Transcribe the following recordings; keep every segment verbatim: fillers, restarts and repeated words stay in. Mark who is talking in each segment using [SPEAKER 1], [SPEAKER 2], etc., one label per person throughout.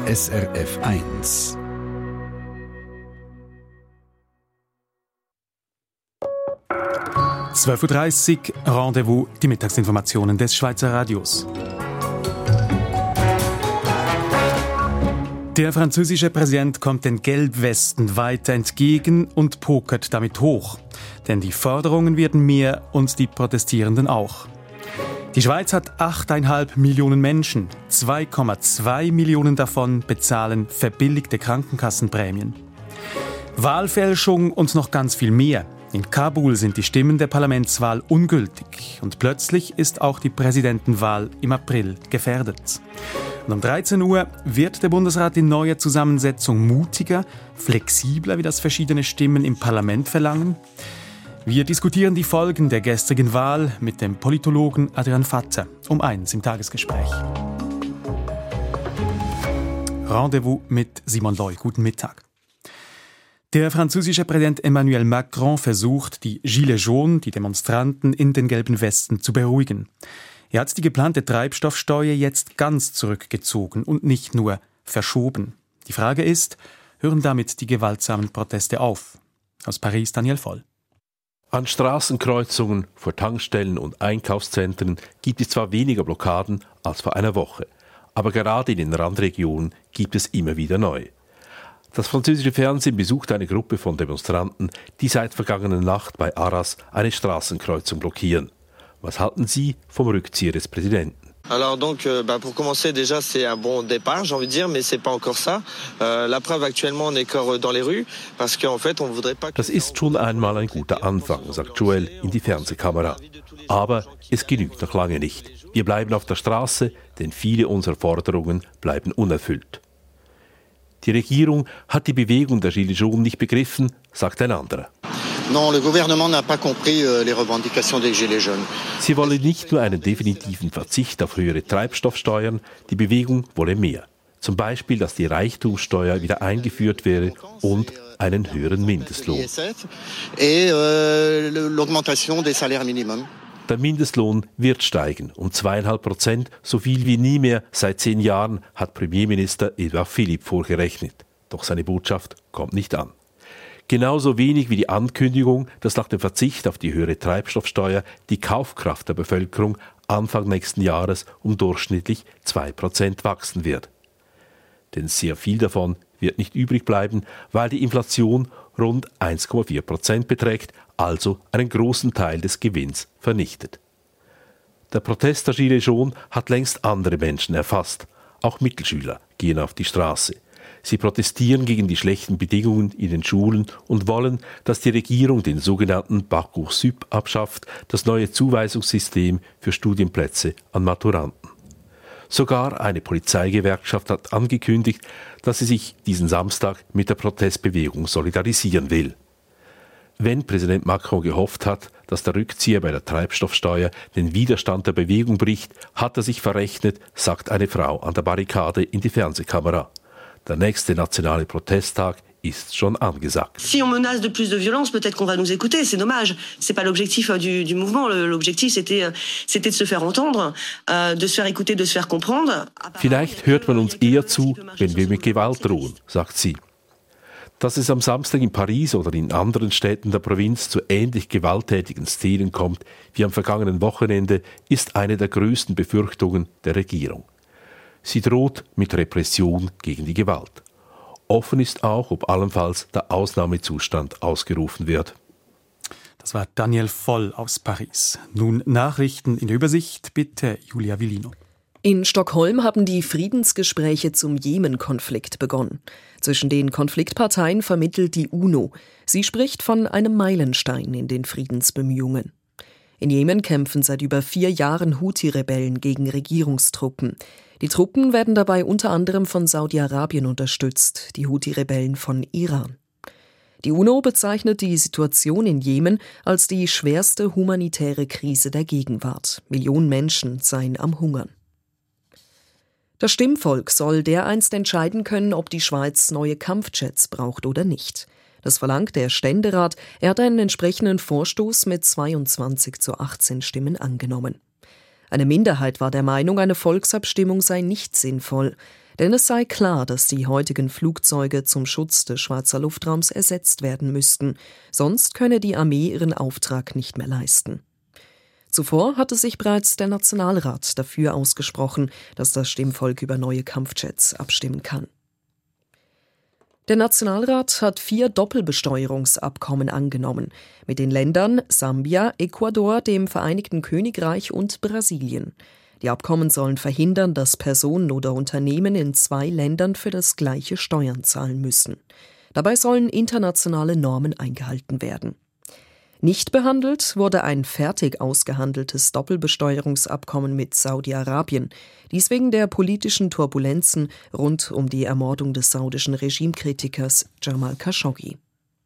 [SPEAKER 1] S R F eins.
[SPEAKER 2] zwölf Uhr dreißig, Rendezvous, die Mittagsinformationen des Schweizer Radios. Der französische Präsident kommt den Gelbwesten weiter entgegen und pokert damit hoch. Denn die Forderungen werden mehr und die Protestierenden auch. Die Schweiz hat acht Komma fünf Millionen Menschen. zwei Komma zwei Millionen davon bezahlen verbilligte Krankenkassenprämien. Wahlfälschung und noch ganz viel mehr. In Kabul sind die Stimmen der Parlamentswahl ungültig. Und plötzlich ist auch die Präsidentenwahl im April gefährdet. Und um dreizehn Uhr wird der Bundesrat in neuer Zusammensetzung mutiger, flexibler, wie das verschiedene Stimmen im Parlament verlangen. Wir diskutieren die Folgen der gestrigen Wahl mit dem Politologen Adrian Vatter um eins im Tagesgespräch. Rendezvous mit Simon Loy. Guten Mittag. Der französische Präsident Emmanuel Macron versucht, die Gilets jaunes, die Demonstranten in den gelben Westen, zu beruhigen. Er hat die geplante Treibstoffsteuer jetzt ganz zurückgezogen und nicht nur verschoben. Die Frage ist, hören damit die gewaltsamen Proteste auf? Aus Paris Daniel Voll.
[SPEAKER 3] An Straßenkreuzungen, vor Tankstellen und Einkaufszentren gibt es zwar weniger Blockaden als vor einer Woche, aber gerade in den Randregionen gibt es immer wieder neue. Das französische Fernsehen besucht eine Gruppe von Demonstranten, die seit vergangener Nacht bei Arras eine Straßenkreuzung blockieren. Was halten Sie vom Rückzieher des Präsidenten?
[SPEAKER 4] Alors donc, euh, bah pour commencer déjà c'est un bon départ, j'ai envie de dire, mais c'est pas encore ça. Euh, la preuve actuellement on est encore dans les rues, parce qu'en fait on voudrait pas.
[SPEAKER 3] Das ist schon einmal ein guter Anfang, sagt Joël in die Fernsehkamera. Aber es genügt noch lange nicht. Wir bleiben auf der Straße, denn viele unserer Forderungen bleiben unerfüllt. Die Regierung hat die Bewegung der Gilets jaunes nicht begriffen, sagt ein anderer.
[SPEAKER 5] Non, le gouvernement n'a pas compris les revendications des Gilets jaunes.
[SPEAKER 3] Sie wollen nicht nur einen definitiven Verzicht auf höhere Treibstoffsteuern, die Bewegung wolle mehr. Zum Beispiel, dass die Reichtumssteuer wieder eingeführt wäre und einen höheren Mindestlohn.
[SPEAKER 5] Et l'augmentation des salaires minimums.
[SPEAKER 3] Der Mindestlohn wird steigen, um zweieinhalb Prozent, so viel wie nie mehr seit zehn Jahren, hat Premierminister Edouard Philippe vorgerechnet. Doch seine Botschaft kommt nicht an. Genauso wenig wie die Ankündigung, dass nach dem Verzicht auf die höhere Treibstoffsteuer die Kaufkraft der Bevölkerung Anfang nächsten Jahres um durchschnittlich zwei Prozent wachsen wird. Denn sehr viel davon wird nicht übrig bleiben, weil die Inflation rund eins Komma vier Prozent beträgt, also einen großen Teil des Gewinns vernichtet. Der Protest der Gilets jaunes hat längst andere Menschen erfasst. Auch Mittelschüler gehen auf die Straße. Sie protestieren gegen die schlechten Bedingungen in den Schulen und wollen, dass die Regierung den sogenannten Parcoursup abschafft, das neue Zuweisungssystem für Studienplätze an Maturanten. Sogar eine Polizeigewerkschaft hat angekündigt, dass sie sich diesen Samstag mit der Protestbewegung solidarisieren will. Wenn Präsident Macron gehofft hat, dass der Rückzieher bei der Treibstoffsteuer den Widerstand der Bewegung bricht, hat er sich verrechnet, sagt eine Frau an der Barrikade in die Fernsehkamera. Der nächste nationale Protesttag ist schon angesagt.
[SPEAKER 6] Si on menace de plus de violence, peut-être qu'on va nous écouter. C'est dommage. C'est pas l'objectif du, du mouvement. L'objectif c'était, c'était de se faire entendre, de se faire écouter, de se faire comprendre.
[SPEAKER 3] Vielleicht hört man uns eher zu, wenn wir mit Gewalt drohen, sagt sie. Dass es am Samstag in Paris oder in anderen Städten der Provinz zu ähnlich gewalttätigen Szenen kommt wie am vergangenen Wochenende, ist eine der größten Befürchtungen der Regierung. Sie droht mit Repression gegen die Gewalt. Offen ist auch, ob allenfalls der Ausnahmezustand ausgerufen wird.
[SPEAKER 2] Das war Daniel Voll aus Paris. Nun Nachrichten in der Übersicht, bitte Julia Villino.
[SPEAKER 7] In Stockholm haben die Friedensgespräche zum Jemen-Konflikt begonnen. Zwischen den Konfliktparteien vermittelt die UNO. Sie spricht von einem Meilenstein in den Friedensbemühungen. In Jemen kämpfen seit über vier Jahren Houthi-Rebellen gegen Regierungstruppen. Die Truppen werden dabei unter anderem von Saudi-Arabien unterstützt, die Houthi-Rebellen von Iran. Die UNO bezeichnet die Situation in Jemen als die schwerste humanitäre Krise der Gegenwart. Millionen Menschen seien am Hungern. Das Stimmvolk soll dereinst entscheiden können, ob die Schweiz neue Kampfjets braucht oder nicht. Das verlangt der Ständerat. Er hat einen entsprechenden Vorstoß mit zweiundzwanzig zu achtzehn Stimmen angenommen. Eine Minderheit war der Meinung, eine Volksabstimmung sei nicht sinnvoll. Denn es sei klar, dass die heutigen Flugzeuge zum Schutz des Schweizer Luftraums ersetzt werden müssten. Sonst könne die Armee ihren Auftrag nicht mehr leisten. Zuvor hatte sich bereits der Nationalrat dafür ausgesprochen, dass das Stimmvolk über neue Kampfjets abstimmen kann. Der Nationalrat hat vier Doppelbesteuerungsabkommen angenommen mit den Ländern Sambia, Ecuador, dem Vereinigten Königreich und Brasilien. Die Abkommen sollen verhindern, dass Personen oder Unternehmen in zwei Ländern für das gleiche Steuern zahlen müssen. Dabei sollen internationale Normen eingehalten werden. Nicht behandelt wurde ein fertig ausgehandeltes Doppelbesteuerungsabkommen mit Saudi-Arabien, dies wegen der politischen Turbulenzen rund um die Ermordung des saudischen Regimekritikers Jamal Khashoggi.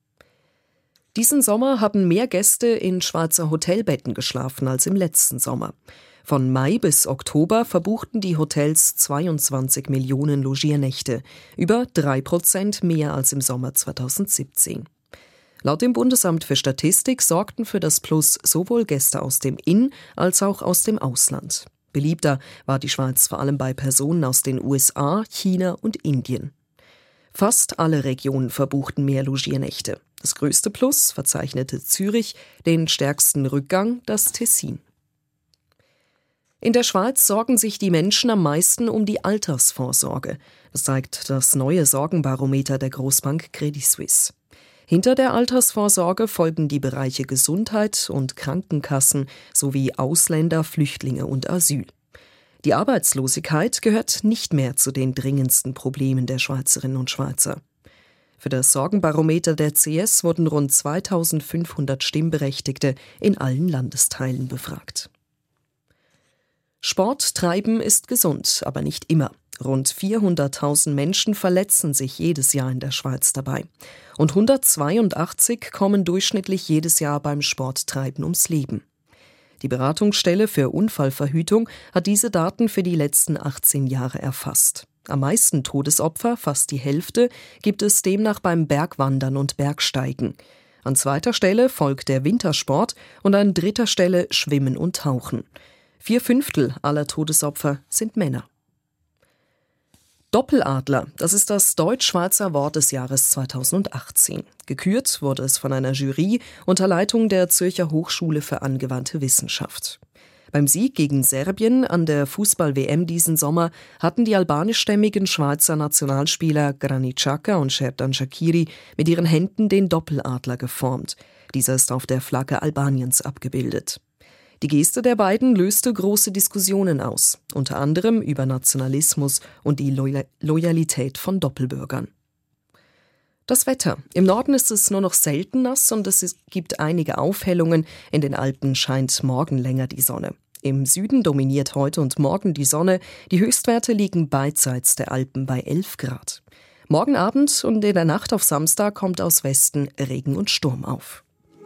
[SPEAKER 7] Diesen Sommer haben mehr Gäste in Schweizer Hotelbetten geschlafen als im letzten Sommer. Von Mai bis Oktober verbuchten die Hotels zweiundzwanzig Millionen Logiernächte, über drei Prozent mehr als im Sommer zweitausendsiebzehn. Laut dem Bundesamt für Statistik sorgten für das Plus sowohl Gäste aus dem In- als auch aus dem Ausland. Beliebter war die Schweiz vor allem bei Personen aus den U S A, China und Indien. Fast alle Regionen verbuchten mehr Logiernächte. Das größte Plus verzeichnete Zürich, den stärksten Rückgang das Tessin. In der Schweiz sorgen sich die Menschen am meisten um die Altersvorsorge. Das zeigt das neue Sorgenbarometer der Großbank Credit Suisse. Hinter der Altersvorsorge folgen die Bereiche Gesundheit und Krankenkassen sowie Ausländer, Flüchtlinge und Asyl. Die Arbeitslosigkeit gehört nicht mehr zu den dringendsten Problemen der Schweizerinnen und Schweizer. Für das Sorgenbarometer der C S wurden rund zweitausendfünfhundert Stimmberechtigte in allen Landesteilen befragt. Sport treiben ist gesund, aber nicht immer. Rund vierhunderttausend Menschen verletzen sich jedes Jahr in der Schweiz dabei. Und hundertzweiundachtzig kommen durchschnittlich jedes Jahr beim Sporttreiben ums Leben. Die Beratungsstelle für Unfallverhütung hat diese Daten für die letzten achtzehn Jahre erfasst. Am meisten Todesopfer, fast die Hälfte, gibt es demnach beim Bergwandern und Bergsteigen. An zweiter Stelle folgt der Wintersport und an dritter Stelle Schwimmen und Tauchen. Vier Fünftel aller Todesopfer sind Männer. Doppeladler, das ist das Deutsch-Schweizer Wort des Jahres zweitausendachtzehn. Gekürt wurde es von einer Jury unter Leitung der Zürcher Hochschule für angewandte Wissenschaft. Beim Sieg gegen Serbien an der Fußball-W M diesen Sommer hatten die albanischstämmigen Schweizer Nationalspieler Granit Xhaka und Xherdan Shaqiri mit ihren Händen den Doppeladler geformt. Dieser ist auf der Flagge Albaniens abgebildet. Die Geste der beiden löste große Diskussionen aus, unter anderem über Nationalismus und die Loyal- Loyalität von Doppelbürgern. Das Wetter. Im Norden ist es nur noch selten nass und es gibt einige Aufhellungen. In den Alpen scheint morgen länger die Sonne. Im Süden dominiert heute und morgen die Sonne. Die Höchstwerte liegen beidseits der Alpen bei elf Grad. Morgen Abend und in der Nacht auf Samstag kommt aus Westen Regen und Sturm auf.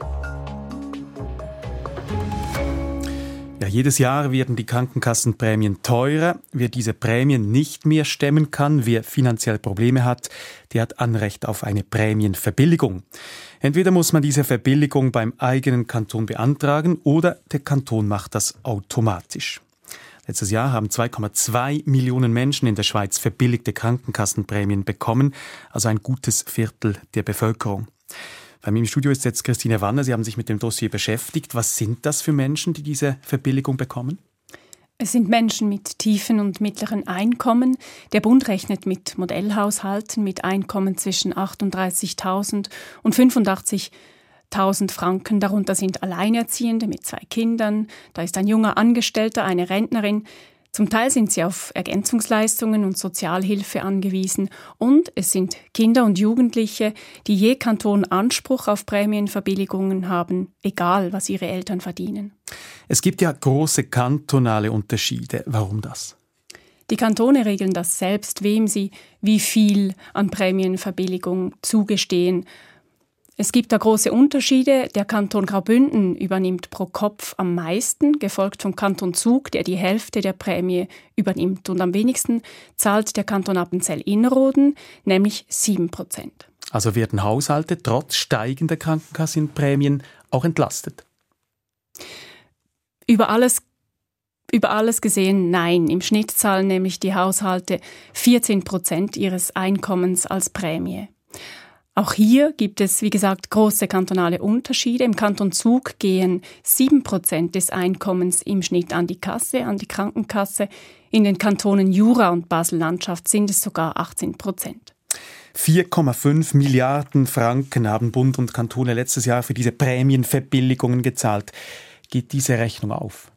[SPEAKER 2] Ja, jedes Jahr werden die Krankenkassenprämien teurer. Wer diese Prämien nicht mehr stemmen kann, wer finanziell Probleme hat, der hat Anrecht auf eine Prämienverbilligung. Entweder muss man diese Verbilligung beim eigenen Kanton beantragen oder der Kanton macht das automatisch. Letztes Jahr haben zwei Komma zwei Millionen Menschen in der Schweiz verbilligte Krankenkassenprämien bekommen, also ein gutes Viertel der Bevölkerung. Bei mir im Studio ist jetzt Christine Wanner. Sie haben sich mit dem Dossier beschäftigt. Was sind das für Menschen, die diese Verbilligung bekommen?
[SPEAKER 8] Es sind Menschen mit tiefen und mittleren Einkommen. Der Bund rechnet mit Modellhaushalten mit Einkommen zwischen achtunddreißigtausend und fünfundachtzigtausend Franken. Darunter sind Alleinerziehende mit zwei Kindern. Da ist ein junger Angestellter, eine Rentnerin. Zum Teil sind sie auf Ergänzungsleistungen und Sozialhilfe angewiesen. Und es sind Kinder und Jugendliche, die je Kanton Anspruch auf Prämienverbilligungen haben, egal was ihre Eltern verdienen.
[SPEAKER 2] Es gibt ja große kantonale Unterschiede. Warum das?
[SPEAKER 8] Die Kantone regeln das selbst, wem sie wie viel an Prämienverbilligung zugestehen. Es gibt da große Unterschiede. Der Kanton Graubünden übernimmt pro Kopf am meisten, gefolgt vom Kanton Zug, der die Hälfte der Prämie übernimmt. Und am wenigsten zahlt der Kanton Appenzell-Innerrhoden, nämlich sieben Prozent.
[SPEAKER 2] Also werden Haushalte trotz steigender Krankenkassenprämien auch entlastet?
[SPEAKER 8] Über alles Über alles gesehen nein. Im Schnitt zahlen nämlich die Haushalte vierzehn Prozent ihres Einkommens als Prämie. Auch hier gibt es, wie gesagt, große kantonale Unterschiede. Im Kanton Zug gehen sieben Prozent des Einkommens im Schnitt an die Kasse, an die Krankenkasse. In den Kantonen Jura und Basel-Landschaft sind es sogar achtzehn Prozent.
[SPEAKER 2] vier Komma fünf Milliarden Franken haben Bund und Kantone letztes Jahr für diese Prämienverbilligungen gezahlt. Geht diese Rechnung auf?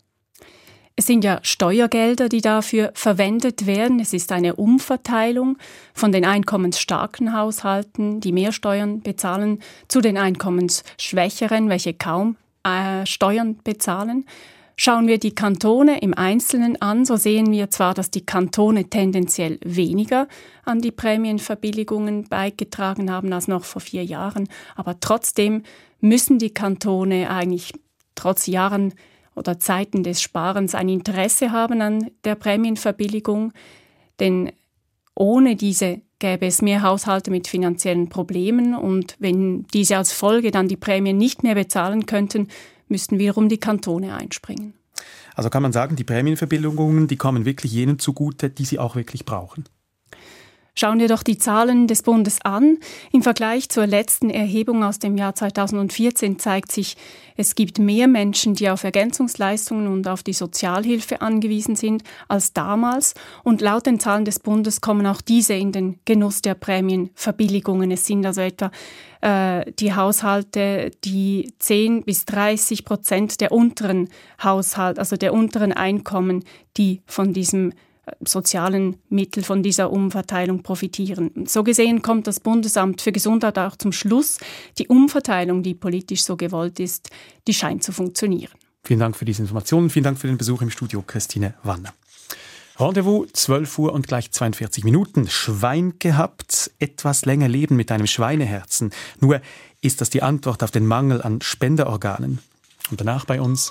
[SPEAKER 8] Es sind ja Steuergelder, die dafür verwendet werden. Es ist eine Umverteilung von den einkommensstarken Haushalten, die mehr Steuern bezahlen, zu den einkommensschwächeren, welche kaum äh, Steuern bezahlen. Schauen wir die Kantone im Einzelnen an, so sehen wir zwar, dass die Kantone tendenziell weniger an die Prämienverbilligungen beigetragen haben als noch vor vier Jahren, aber trotzdem müssen die Kantone eigentlich trotz Jahren oder Zeiten des Sparens ein Interesse haben an der Prämienverbilligung, denn ohne diese gäbe es mehr Haushalte mit finanziellen Problemen und wenn diese als Folge dann die Prämien nicht mehr bezahlen könnten, müssten wiederum die Kantone einspringen.
[SPEAKER 2] Also kann man sagen, die Prämienverbilligungen, die kommen wirklich jenen zugute, die sie auch wirklich brauchen.
[SPEAKER 8] Schauen wir doch die Zahlen des Bundes an. Im Vergleich zur letzten Erhebung aus dem Jahr zweitausendvierzehn zeigt sich, es gibt mehr Menschen, die auf Ergänzungsleistungen und auf die Sozialhilfe angewiesen sind, als damals. Und laut den Zahlen des Bundes kommen auch diese in den Genuss der Prämienverbilligungen. Es sind also etwa äh, die Haushalte, die zehn bis dreißig Prozent der unteren Haushalt, also der unteren Einkommen, die von diesem sozialen Mittel von dieser Umverteilung profitieren. So gesehen kommt das Bundesamt für Gesundheit auch zum Schluss, die Umverteilung, die politisch so gewollt ist, die scheint zu funktionieren.
[SPEAKER 2] Vielen Dank für diese Informationen, vielen Dank für den Besuch im Studio, Christine Wanner. Rendezvous, zwölf Uhr und gleich zweiundvierzig Minuten. Schwein gehabt, etwas länger leben mit einem Schweineherzen. Nur ist das die Antwort auf den Mangel an Spenderorganen. Und danach bei uns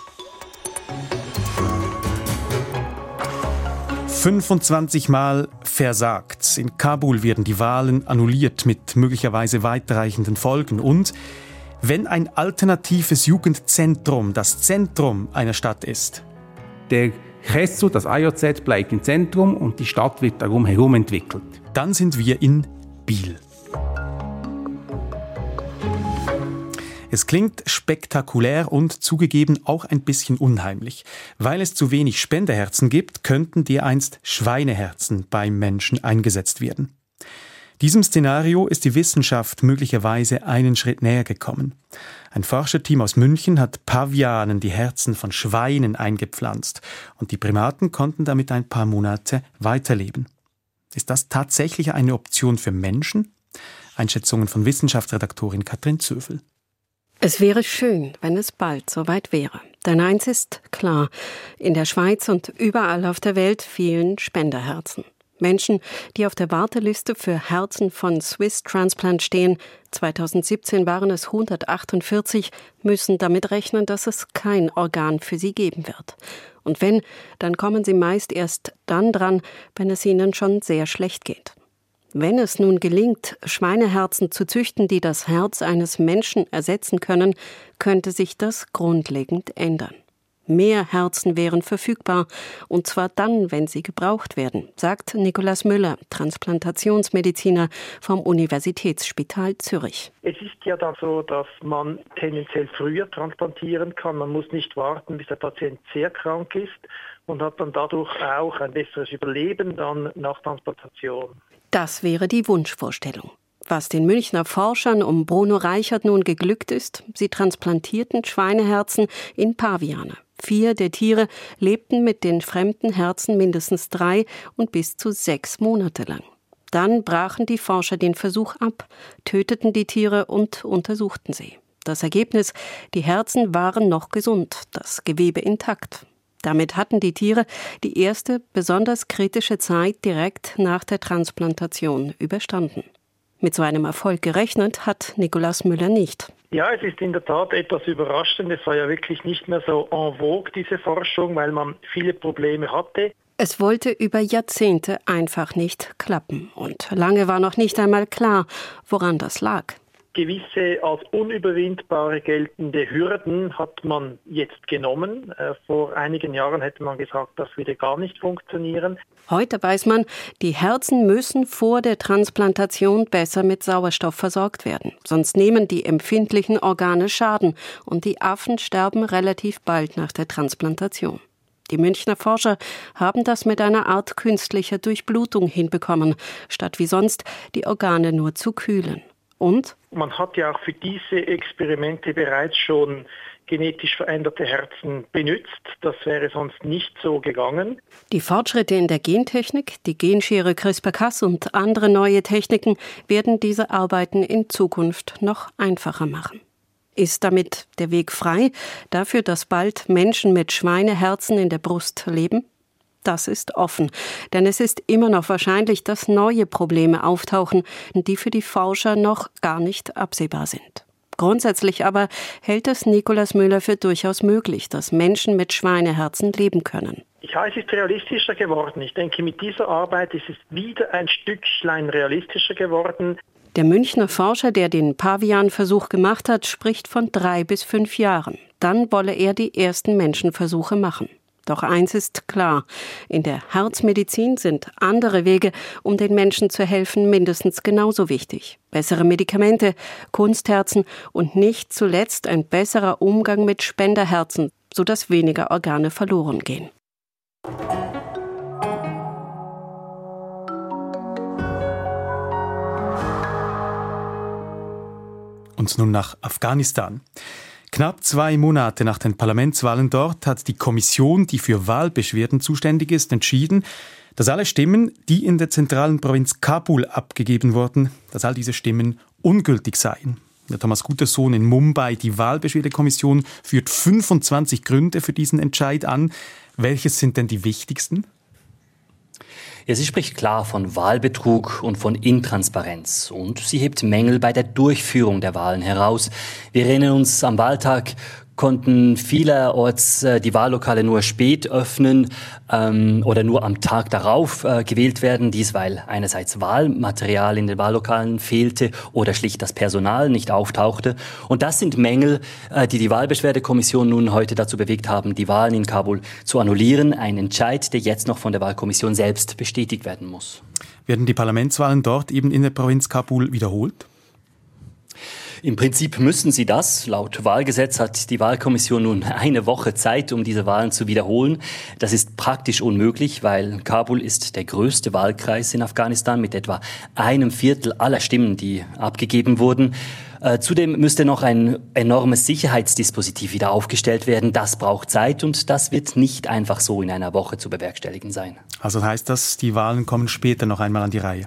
[SPEAKER 2] fünfundzwanzig Mal versagt. In Kabul werden die Wahlen annulliert mit möglicherweise weitreichenden Folgen. Und wenn ein alternatives Jugendzentrum das Zentrum einer Stadt ist.
[SPEAKER 9] Der Chesu, das A J Z, bleibt im Zentrum und die Stadt wird darum herum entwickelt.
[SPEAKER 2] Dann sind wir in Biel. Es klingt spektakulär und zugegeben auch ein bisschen unheimlich. Weil es zu wenig Spenderherzen gibt, könnten dereinst Schweineherzen beim Menschen eingesetzt werden. Diesem Szenario ist die Wissenschaft möglicherweise einen Schritt näher gekommen. Ein Forscherteam aus München hat Pavianen die Herzen von Schweinen eingepflanzt und die Primaten konnten damit ein paar Monate weiterleben. Ist das tatsächlich eine Option für Menschen? Einschätzungen von Wissenschaftsredaktorin Katrin Zöfel.
[SPEAKER 10] Es wäre schön, wenn es bald soweit wäre. Denn eins ist klar, in der Schweiz und überall auf der Welt fehlen Spenderherzen. Menschen, die auf der Warteliste für Herzen von Swiss Transplant stehen, zweitausendsiebzehn waren es hundertachtundvierzig, müssen damit rechnen, dass es kein Organ für sie geben wird. Und wenn, dann kommen sie meist erst dann dran, wenn es ihnen schon sehr schlecht geht. Wenn es nun gelingt, Schweineherzen zu züchten, die das Herz eines Menschen ersetzen können, könnte sich das grundlegend ändern. Mehr Herzen wären verfügbar, und zwar dann, wenn sie gebraucht werden, sagt Nikolaus Müller, Transplantationsmediziner vom Universitätsspital Zürich.
[SPEAKER 11] Es ist ja dann so, dass man tendenziell früher transplantieren kann. Man muss nicht warten, bis der Patient sehr krank ist und hat dann dadurch auch ein besseres Überleben dann nach Transplantation.
[SPEAKER 10] Das wäre die Wunschvorstellung. Was den Münchner Forschern um Bruno Reichert nun geglückt ist, sie transplantierten Schweineherzen in Paviane. Vier der Tiere lebten mit den fremden Herzen mindestens drei und bis zu sechs Monate lang. Dann brachen die Forscher den Versuch ab, töteten die Tiere und untersuchten sie. Das Ergebnis: Die Herzen waren noch gesund, das Gewebe intakt. Damit hatten die Tiere die erste, besonders kritische Zeit direkt nach der Transplantation überstanden. Mit so einem Erfolg gerechnet hat Nikolaus Müller nicht.
[SPEAKER 11] Ja, es ist in der Tat etwas überraschend. Es war ja wirklich nicht mehr so en vogue, diese Forschung, weil man viele Probleme hatte.
[SPEAKER 10] Es wollte über Jahrzehnte einfach nicht klappen. Und lange war noch nicht einmal klar, woran das lag.
[SPEAKER 11] Gewisse als unüberwindbare geltende Hürden hat man jetzt genommen. Äh, vor einigen Jahren hätte man gesagt, das würde gar nicht funktionieren.
[SPEAKER 10] Heute weiß man, die Herzen müssen vor der Transplantation besser mit Sauerstoff versorgt werden. Sonst nehmen die empfindlichen Organe Schaden und die Affen sterben relativ bald nach der Transplantation. Die Münchner Forscher haben das mit einer Art künstlicher Durchblutung hinbekommen, statt wie sonst die Organe nur zu kühlen. Und?
[SPEAKER 11] Man hat ja auch für diese Experimente bereits schon genetisch veränderte Herzen benutzt. Das wäre sonst nicht so gegangen.
[SPEAKER 10] Die Fortschritte in der Gentechnik, die Genschere CRISPR-Cas und andere neue Techniken werden diese Arbeiten in Zukunft noch einfacher machen. Ist damit der Weg frei dafür, dass bald Menschen mit Schweineherzen in der Brust leben? Das ist offen, denn es ist immer noch wahrscheinlich, dass neue Probleme auftauchen, die für die Forscher noch gar nicht absehbar sind. Grundsätzlich aber hält es Nikolaus Müller für durchaus möglich, dass Menschen mit Schweineherzen leben können.
[SPEAKER 11] Ja, es ist realistischer geworden. Ich denke, mit dieser Arbeit ist es wieder ein Stückchen realistischer geworden.
[SPEAKER 10] Der Münchner Forscher, der den Pavian-Versuch gemacht hat, spricht von drei bis fünf Jahren. Dann wolle er die ersten Menschenversuche machen. Doch eins ist klar, in der Herzmedizin sind andere Wege, um den Menschen zu helfen, mindestens genauso wichtig. Bessere Medikamente, Kunstherzen und nicht zuletzt ein besserer Umgang mit Spenderherzen, sodass weniger Organe verloren gehen.
[SPEAKER 2] Und nun nach Afghanistan. Knapp zwei Monate nach den Parlamentswahlen dort hat die Kommission, die für Wahlbeschwerden zuständig ist, entschieden, dass alle Stimmen, die in der zentralen Provinz Kabul abgegeben wurden, dass all diese Stimmen ungültig seien. Der Thomas Gutersohn in Mumbai, die Wahlbeschwerdekommission, führt fünfundzwanzig Gründe für diesen Entscheid an. Welches sind denn die wichtigsten?
[SPEAKER 12] Ja, sie spricht klar von Wahlbetrug und von Intransparenz. Und sie hebt Mängel bei der Durchführung der Wahlen heraus. Wir erinnern uns, am Wahltag konnten vielerorts äh, die Wahllokale nur spät öffnen ähm, oder nur am Tag darauf äh, gewählt werden. Dies, weil einerseits Wahlmaterial in den Wahllokalen fehlte oder schlicht das Personal nicht auftauchte. Und das sind Mängel, äh, die die Wahlbeschwerdekommission nun heute dazu bewegt haben, die Wahlen in Kabul zu annullieren. Ein Entscheid, der jetzt noch von der Wahlkommission selbst bestätigt werden muss.
[SPEAKER 2] Werden die Parlamentswahlen dort eben in der Provinz Kabul wiederholt?
[SPEAKER 12] Im Prinzip müssen sie das. Laut Wahlgesetz hat die Wahlkommission nun eine Woche Zeit, um diese Wahlen zu wiederholen. Das ist praktisch unmöglich, weil Kabul ist der größte Wahlkreis in Afghanistan mit etwa einem Viertel aller Stimmen, die abgegeben wurden. Äh, zudem müsste noch ein enormes Sicherheitsdispositiv wieder aufgestellt werden. Das braucht Zeit und das wird nicht einfach so in einer Woche zu bewerkstelligen sein.
[SPEAKER 2] Also heißt das, die Wahlen kommen später noch einmal an die Reihe?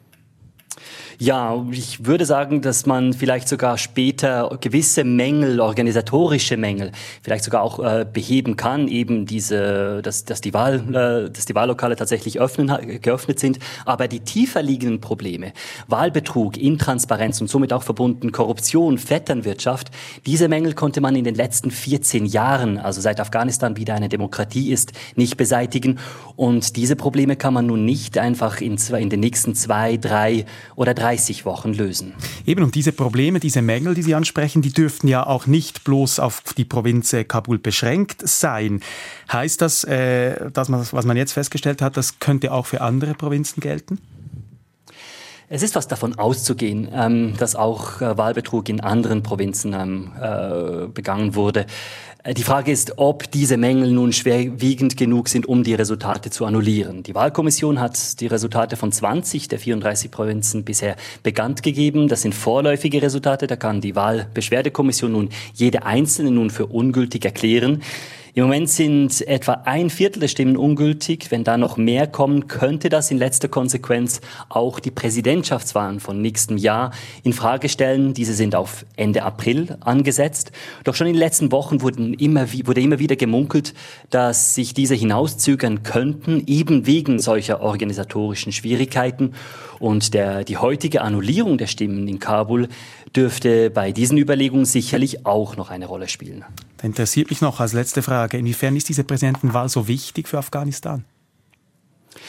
[SPEAKER 12] Ja, ich würde sagen, dass man vielleicht sogar später gewisse Mängel, organisatorische Mängel, vielleicht sogar auch äh, beheben kann, eben diese, dass, dass die Wahl, äh, dass die Wahllokale tatsächlich öffnen, geöffnet sind. Aber die tiefer liegenden Probleme, Wahlbetrug, Intransparenz und somit auch verbunden Korruption, Vetternwirtschaft, diese Mängel konnte man in den letzten vierzehn Jahren, also seit Afghanistan wieder eine Demokratie ist, nicht beseitigen. Und diese Probleme kann man nun nicht einfach in, zwei, in den nächsten zwei, drei oder drei dreißig Wochen lösen.
[SPEAKER 2] Eben, und diese Probleme, diese Mängel, die Sie ansprechen, die dürften ja auch nicht bloß auf die Provinz Kabul beschränkt sein. Heißt das, äh, dass man, was man jetzt festgestellt hat, das könnte auch für andere Provinzen gelten?
[SPEAKER 12] Es ist fast davon auszugehen, ähm, dass auch äh, Wahlbetrug in anderen Provinzen ähm, äh, begangen wurde. Die Frage ist, ob diese Mängel nun schwerwiegend genug sind, um die Resultate zu annullieren. Die Wahlkommission hat die Resultate von zwanzig der vierunddreißig Provinzen bisher bekannt gegeben. Das sind vorläufige Resultate. Da kann die Wahlbeschwerdekommission nun jede einzelne nun für ungültig erklären. Im Moment sind etwa ein Viertel der Stimmen ungültig. Wenn da noch mehr kommen, könnte das in letzter Konsequenz auch die Präsidentschaftswahlen von nächstem Jahr in Frage stellen. Diese sind auf Ende April angesetzt. Doch schon in den letzten Wochen wurden immer, wurde immer wieder gemunkelt, dass sich diese hinauszögern könnten, eben wegen solcher organisatorischen Schwierigkeiten. Und der, die heutige Annullierung der Stimmen in Kabul dürfte bei diesen Überlegungen sicherlich auch noch eine Rolle spielen.
[SPEAKER 2] Da interessiert mich noch als letzte Frage, inwiefern ist diese Präsidentenwahl so wichtig für Afghanistan?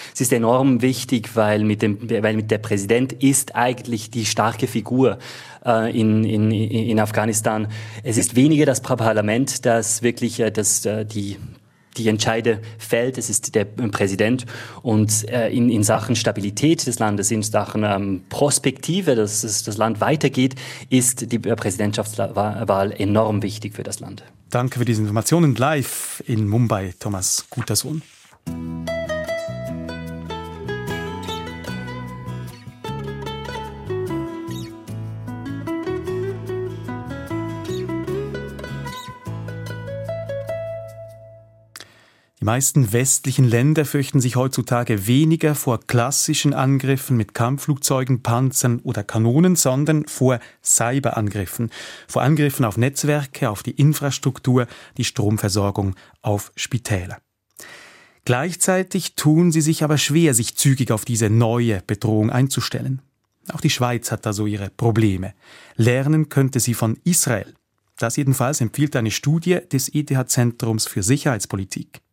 [SPEAKER 12] Es ist enorm wichtig, weil mit dem, weil mit der Präsident ist eigentlich die starke Figur äh, in, in, in Afghanistan. Es ist weniger das Parlament, das wirklich äh, das, äh, die die Entscheide fällt, es ist der Präsident. Und äh, in, in Sachen Stabilität des Landes, in Sachen ähm, Prospektive, dass es, das Land weitergeht, ist die Präsidentschaftswahl enorm wichtig für das Land.
[SPEAKER 2] Danke für diese Informationen live in Mumbai, Thomas Gutersohn. Die meisten westlichen Länder fürchten sich heutzutage weniger vor klassischen Angriffen mit Kampfflugzeugen, Panzern oder Kanonen, sondern vor Cyberangriffen, vor Angriffen auf Netzwerke, auf die Infrastruktur, die Stromversorgung, auf Spitäler. Gleichzeitig tun sie sich aber schwer, sich zügig auf diese neue Bedrohung einzustellen. Auch die Schweiz hat da so ihre Probleme. Lernen könnte sie von Israel. Das jedenfalls empfiehlt eine Studie des E T H-Zentrums für Sicherheitspolitik.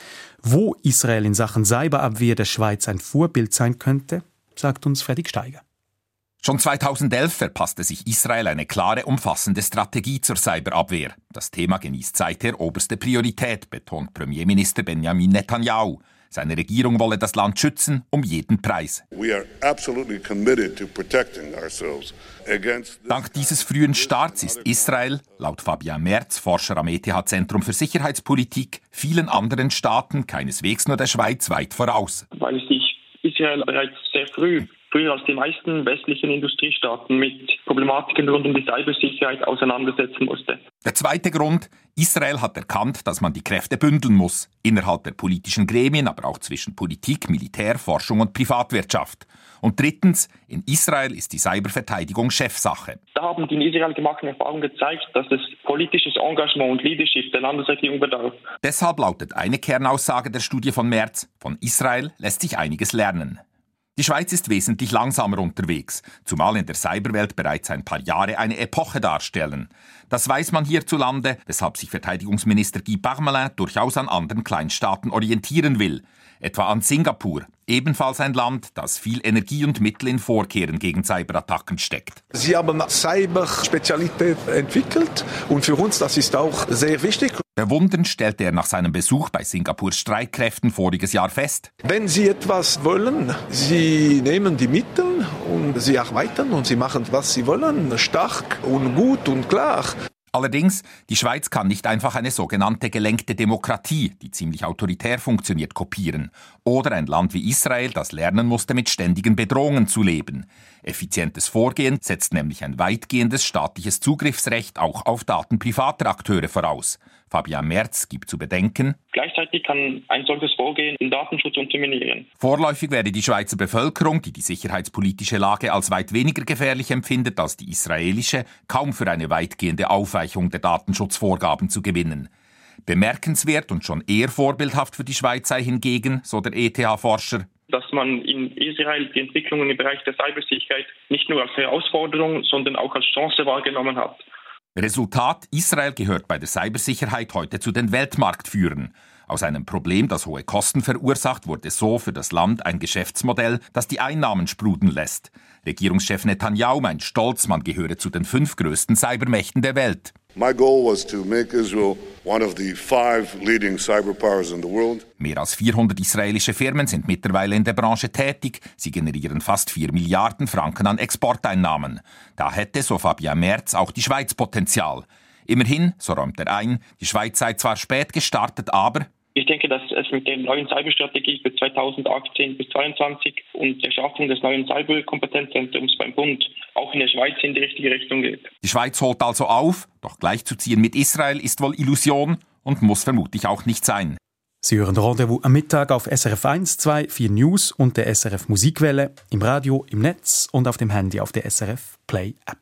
[SPEAKER 2] Wo Israel in Sachen Cyberabwehr der Schweiz ein Vorbild sein könnte, sagt uns Fredrik Steiger.
[SPEAKER 13] Schon zweitausendelf verpasste sich Israel eine klare, umfassende Strategie zur Cyberabwehr. Das Thema genießt seither oberste Priorität, betont Premierminister Benjamin Netanyahu. Seine Regierung wolle das Land schützen, um jeden Preis.
[SPEAKER 14] We are absolutely committed to protecting ourselves against this.
[SPEAKER 13] Dank dieses frühen Starts ist Israel, laut Fabian Merz, Forscher am E T H-Zentrum für Sicherheitspolitik, vielen anderen Staaten, keineswegs nur der Schweiz, weit voraus.
[SPEAKER 15] Weil sich Israel bereits sehr früh, früher als die meisten westlichen Industriestaaten, mit Problematiken rund um die Cybersicherheit auseinandersetzen musste.
[SPEAKER 13] Der zweite Grund: Israel hat erkannt, dass man die Kräfte bündeln muss. Innerhalb der politischen Gremien, aber auch zwischen Politik, Militär, Forschung und Privatwirtschaft. Und drittens: In Israel ist die Cyberverteidigung Chefsache.
[SPEAKER 15] Da haben die in Israel gemachten Erfahrungen gezeigt, dass es politisches Engagement und Leadership der Landesregierung bedarf.
[SPEAKER 13] Deshalb lautet eine Kernaussage der Studie von Merz: Von Israel lässt sich einiges lernen. Die Schweiz ist wesentlich langsamer unterwegs, zumal in der Cyberwelt bereits ein paar Jahre eine Epoche darstellen. Das weiß man hierzulande, weshalb sich Verteidigungsminister Guy Parmelin durchaus an anderen Kleinstaaten orientieren will. Etwa an Singapur, ebenfalls ein Land, das viel Energie und Mittel in Vorkehren gegen Cyberattacken steckt.
[SPEAKER 16] Sie haben Cyberspezialität entwickelt und für uns das ist auch sehr wichtig.
[SPEAKER 13] Bewundernd stellte er nach seinem Besuch bei Singapurs Streitkräften voriges Jahr fest:
[SPEAKER 16] Wenn Sie etwas wollen, Sie nehmen die Mittel und Sie erweitern und Sie machen, was Sie wollen, stark und gut und klar.
[SPEAKER 13] Allerdings, die Schweiz kann nicht einfach eine sogenannte gelenkte Demokratie, die ziemlich autoritär funktioniert, kopieren. Oder ein Land wie Israel, das lernen musste, mit ständigen Bedrohungen zu leben. Effizientes Vorgehen setzt nämlich ein weitgehendes staatliches Zugriffsrecht auch auf Daten privater Akteure voraus. Fabian Merz gibt zu bedenken:
[SPEAKER 15] Gleichzeitig kann ein solches Vorgehen den Datenschutz unterminieren.
[SPEAKER 13] Vorläufig werde die Schweizer Bevölkerung, die die sicherheitspolitische Lage als weit weniger gefährlich empfindet als die israelische, kaum für eine weitgehende Aufweichung der Datenschutzvorgaben zu gewinnen. Bemerkenswert und schon eher vorbildhaft für die Schweiz sei hingegen, so der E T H-Forscher,
[SPEAKER 15] dass man in Israel die Entwicklungen im Bereich der Cybersicherheit nicht nur als Herausforderung, sondern auch als Chance wahrgenommen hat.
[SPEAKER 13] Resultat: Israel gehört bei der Cybersicherheit heute zu den Weltmarktführern. Aus einem Problem, das hohe Kosten verursacht, wurde so für das Land ein Geschäftsmodell, das die Einnahmen sprudeln lässt. Regierungschef Netanyahu meint stolz, man gehöre zu den fünf größten Cybermächten der Welt.
[SPEAKER 14] My goal was to make Israel one of the five leading cyberpowers in the world.
[SPEAKER 13] Mehr als vierhundert israelische Firmen sind mittlerweile in der Branche tätig. Sie generieren fast vier Milliarden Franken an Exporteinnahmen. Da hätte, so Fabian Merz, auch die Schweiz Potenzial. Immerhin, so räumt er ein, die Schweiz sei zwar spät gestartet, aber
[SPEAKER 15] ich denke, dass es mit der neuen Cyberstrategie für zweitausendachtzehn bis zweitausendzweiundzwanzig und der Schaffung des neuen Cyberkompetenzzentrums beim Bund auch in der Schweiz in die richtige Richtung geht.
[SPEAKER 13] Die Schweiz holt also auf, doch gleichzuziehen mit Israel ist wohl Illusion und muss vermutlich auch nicht sein.
[SPEAKER 2] Sie hören Rendezvous am Mittag auf S R F eins, zwei, vier News und der S R F Musikwelle, im Radio, im Netz und auf dem Handy auf der S R F Play App.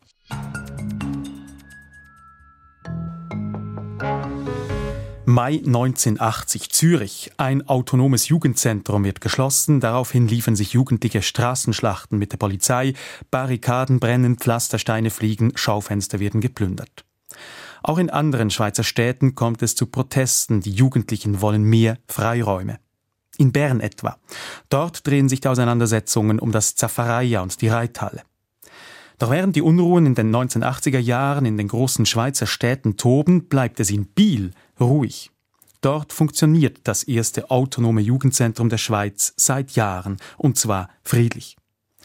[SPEAKER 2] Mai neunzehnhundertachtzig, Zürich. Ein autonomes Jugendzentrum wird geschlossen. Daraufhin liefen sich Jugendliche Straßenschlachten mit der Polizei. Barrikaden brennen, Pflastersteine fliegen, Schaufenster werden geplündert. Auch in anderen Schweizer Städten kommt es zu Protesten. Die Jugendlichen wollen mehr Freiräume. In Bern etwa. Dort drehen sich die Auseinandersetzungen um das Zaffaraia und die Reithalle. Doch während die Unruhen in den neunzehnhundertachtziger Jahren in den großen Schweizer Städten toben, bleibt es in Biel ruhig. Dort funktioniert das erste autonome Jugendzentrum der Schweiz seit Jahren, und zwar friedlich.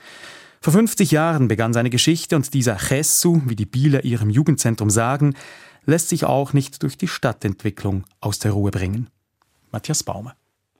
[SPEAKER 2] Vor fünfzig Jahren begann seine Geschichte und dieser Chessu, wie die Bieler ihrem Jugendzentrum sagen, lässt sich auch nicht durch die Stadtentwicklung aus der Ruhe bringen. Matthias Baumer.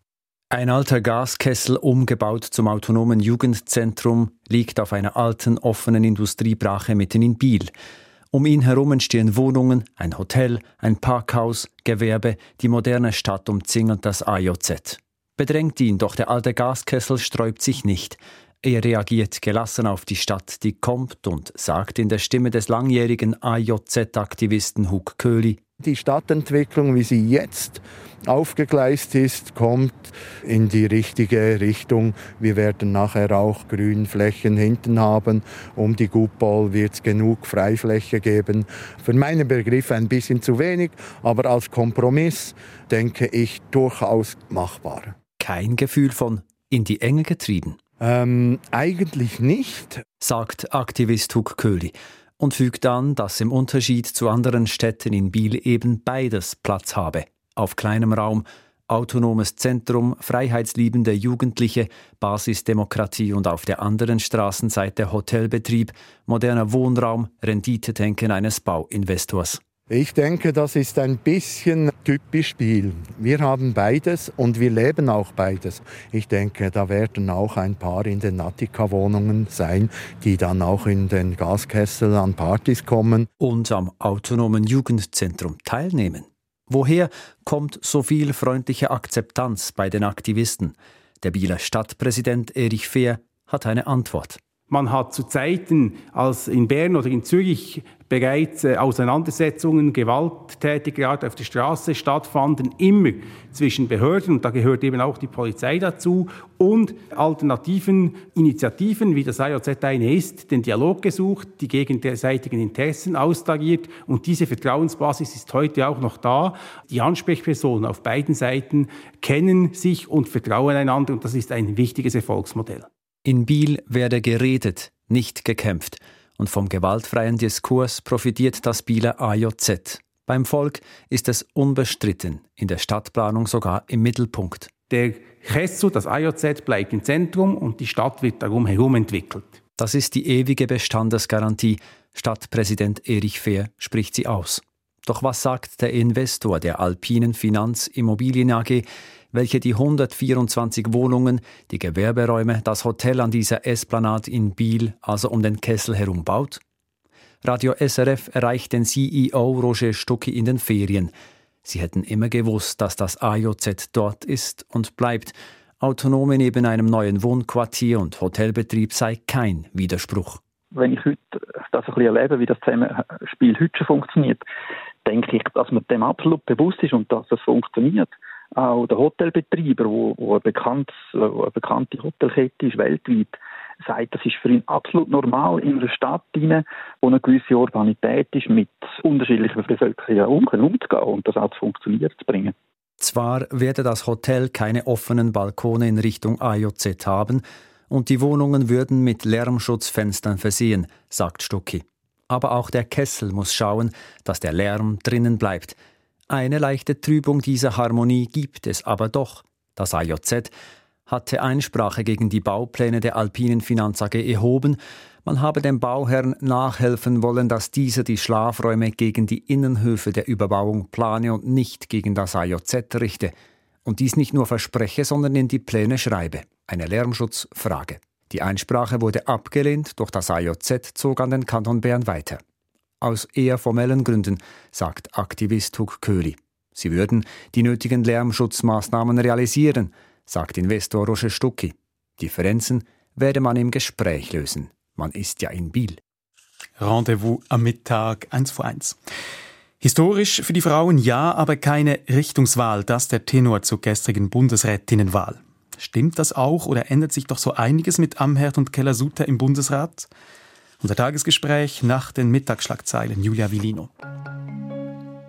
[SPEAKER 17] Ein alter Gaskessel, umgebaut zum autonomen Jugendzentrum, liegt auf einer alten, offenen Industriebrache mitten in Biel. Um ihn herum entstehen Wohnungen, ein Hotel, ein Parkhaus, Gewerbe, die moderne Stadt umzingelt das A J Z. Bedrängt ihn, doch der alte Gaskessel sträubt sich nicht. Er reagiert gelassen auf die Stadt, die kommt, und sagt in der Stimme des langjährigen A J Z-Aktivisten Hug Köhli:
[SPEAKER 18] Die Stadtentwicklung, wie sie jetzt aufgegleist ist, kommt in die richtige Richtung. Wir werden nachher auch Grünflächen hinten haben. Um die Gutball wird es genug Freifläche geben. Für meinen Begriff ein bisschen zu wenig, aber als Kompromiss denke ich durchaus machbar.
[SPEAKER 17] Kein Gefühl von in die Enge getrieben?
[SPEAKER 18] Ähm, eigentlich nicht,
[SPEAKER 17] sagt Aktivist Hug Köhli und fügt an, dass im Unterschied zu anderen Städten in Biel eben beides Platz habe. Auf kleinem Raum, autonomes Zentrum, freiheitsliebende Jugendliche, Basisdemokratie und auf der anderen Straßenseite Hotelbetrieb, moderner Wohnraum, Renditedenken eines Bauinvestors.
[SPEAKER 18] Ich denke, das ist ein bisschen typisch Biel. Wir haben beides und wir leben auch beides. Ich denke, da werden auch ein paar in den Attika-Wohnungen sein, die dann auch in den Gaskessel an Partys kommen.
[SPEAKER 17] Und am autonomen Jugendzentrum teilnehmen. Woher kommt so viel freundliche Akzeptanz bei den Aktivisten? Der Bieler Stadtpräsident Erich Fehr hat eine Antwort.
[SPEAKER 9] Man hat zu Zeiten, als in Bern oder in Zürich bereits äh, Auseinandersetzungen gewalttätiger Art auf der Straße stattfanden, immer zwischen Behörden, und da gehört eben auch die Polizei dazu, und alternativen Initiativen, wie das A J Z eine ist, den Dialog gesucht, die gegenseitigen Interessen austariert, und diese Vertrauensbasis ist heute auch noch da. Die Ansprechpersonen auf beiden Seiten kennen sich und vertrauen einander, und das ist ein wichtiges Erfolgsmodell.
[SPEAKER 17] In Biel werde geredet, nicht gekämpft. Und vom gewaltfreien Diskurs profitiert das Bieler A J Z. Beim Volk ist es unbestritten, in der Stadtplanung sogar im Mittelpunkt.
[SPEAKER 9] Der Chessu, das A J Z, bleibt im Zentrum und die Stadt wird darum herum entwickelt.
[SPEAKER 17] Das ist die ewige Bestandesgarantie. Stadtpräsident Erich Fehr spricht sie aus. Doch was sagt der Investor der Alpinen Finanz Immobilien A G, welche die hundertvierundzwanzig Wohnungen, die Gewerberäume, das Hotel an dieser Esplanade in Biel, also um den Kessel herum baut? Radio S R F erreicht den C E O Roger Stucki in den Ferien. Sie hätten immer gewusst, dass das A J Z dort ist und bleibt. Autonom neben einem neuen Wohnquartier und Hotelbetrieb sei kein Widerspruch.
[SPEAKER 19] Wenn ich heute das ein bisschen erlebe, wie das Zusammenspiel heute schon funktioniert, denke ich, dass man dem absolut bewusst ist und dass das funktioniert. Auch der Hotelbetreiber, wo, wo, eine, bekannte, wo eine bekannte Hotelkette ist weltweit, sagt, das ist für ihn absolut normal, in einer Stadt rein, wo eine gewisse Urbanität ist, mit unterschiedlichen Bevölkerungen umzugehen und das auch zu funktionieren zu bringen.
[SPEAKER 17] Zwar werde das Hotel keine offenen Balkone in Richtung A J Z haben und die Wohnungen würden mit Lärmschutzfenstern versehen, sagt Stucki. Aber auch der Kessel muss schauen, dass der Lärm drinnen bleibt. Eine leichte Trübung dieser Harmonie gibt es aber doch. Das A J Z hatte Einsprache gegen die Baupläne der Alpinen Finanz A G erhoben. Man habe dem Bauherrn nachhelfen wollen, dass dieser die Schlafräume gegen die Innenhöfe der Überbauung plane und nicht gegen das A J Z richte. Und dies nicht nur verspreche, sondern in die Pläne schreibe. Eine Lärmschutzfrage. Die Einsprache wurde abgelehnt, doch das A J Z zog an den Kanton Bern weiter. Aus eher formellen Gründen, sagt Aktivist Hug Köhli. Sie würden die nötigen Lärmschutzmaßnahmen realisieren, sagt Investor Roger Stucki. Differenzen werde man im Gespräch lösen. Man ist ja in Biel.
[SPEAKER 2] Rendezvous am Mittag eins vor eins. Historisch für die Frauen ja, aber keine Richtungswahl. Das der Tenor zur gestrigen Bundesrätinnenwahl. Stimmt das auch oder ändert sich doch so einiges mit Amherd und Keller-Sutter im Bundesrat? Unser Tagesgespräch nach den Mittagsschlagzeilen. Julia Villino.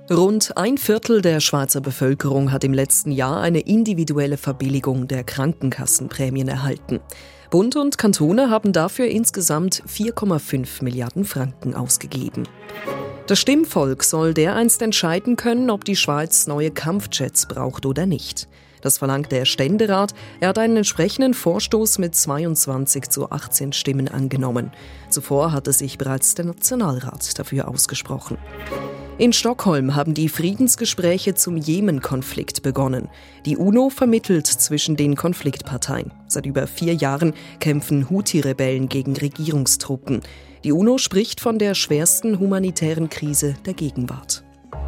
[SPEAKER 7] Rund ein Viertel der Schweizer Bevölkerung hat im letzten Jahr eine individuelle Verbilligung der Krankenkassenprämien erhalten. Bund und Kantone haben dafür insgesamt vier Komma fünf Milliarden Franken ausgegeben. Das Stimmvolk soll dereinst entscheiden können, ob die Schweiz neue Kampfjets braucht oder nicht. Das verlangt der Ständerat. Er hat einen entsprechenden Vorstoß mit zweiundzwanzig zu achtzehn Stimmen angenommen. Zuvor hatte sich bereits der Nationalrat dafür ausgesprochen. In Stockholm haben die Friedensgespräche zum Jemen-Konflikt begonnen. Die UNO vermittelt zwischen den Konfliktparteien. Seit über vier Jahren kämpfen Houthi-Rebellen gegen Regierungstruppen. Die UNO spricht von der schwersten humanitären Krise der Gegenwart.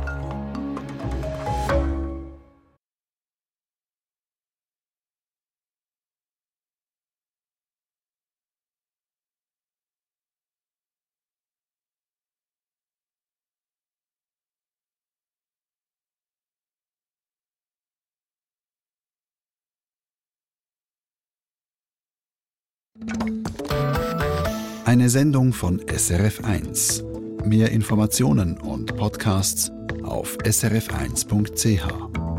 [SPEAKER 1] Eine Sendung von S R F eins. Mehr Informationen und Podcasts auf s r f eins punkt c h.